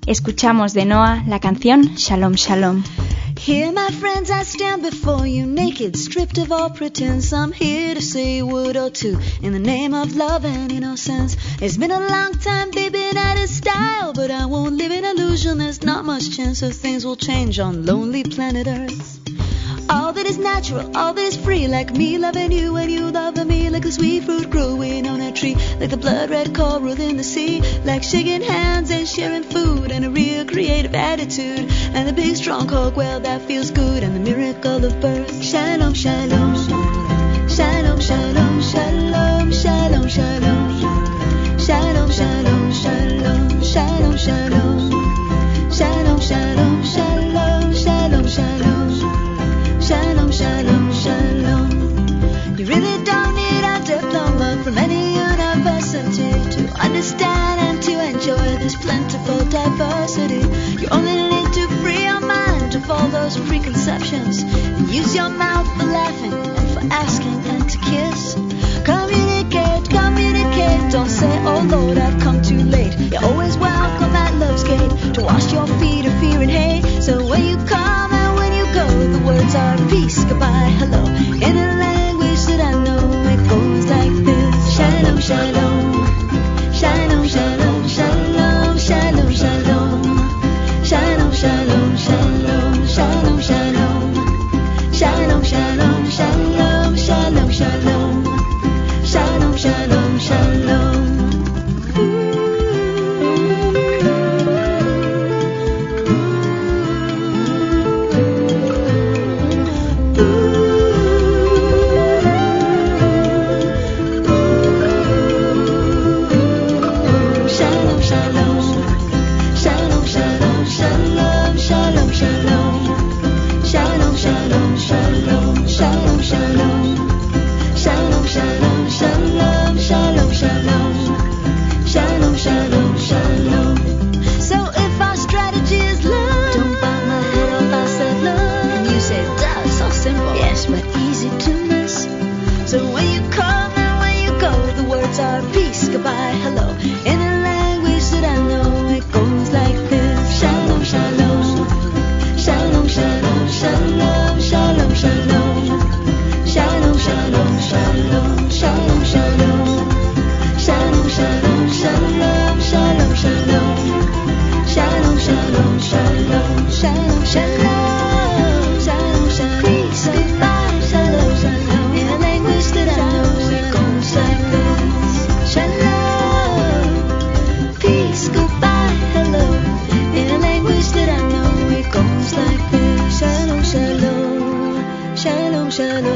Escuchamos de Noah la canción Shalom Shalom. Here, my friends, I stand before you naked, stripped of all pretense. I'm here to say a word or two in the name of love and innocence. It's been a long time, baby, out of style, but I won't live in illusion. There's not much chance that things will change on lonely planet Earth. All that is natural, all that is free, like me loving you and you loving me, like the sweet fruit growing on a tree, like the blood red coral in the sea, like shaking hands and sharing food, and a real creative attitude, and the big strong hug, well, that feels good, and the miracle of birth. Shalom, shalom, shalom, shalom, shalom, shalom, shalom, shalom, shalom, shalom, shalom, shalom, shalom, shalom, shalom, shalom, shalom. Shalom, shalom, shalom. You really don't need a diploma from any university to understand and to enjoy this plentiful diversity. You only need to free your mind of all those preconceptions and use your mouth for laughing and for asking and to kiss. Communicate, communicate. Don't say, oh Lord, I've come too late. You're always welcome at love's gate to wash your feet of fear and hate. So when you come and when you go, the words are peace, goodbye, hello. In a language that I know, it goes like this. Shalom, shalom. Shalom, shalom, shalom, shalom, shalom. Shalom, shalom, shalom, shalom, shalom. Shalom, shalom, shalom, shalom, shalom. Shalom, shalom, shalom. Shalom, shalom.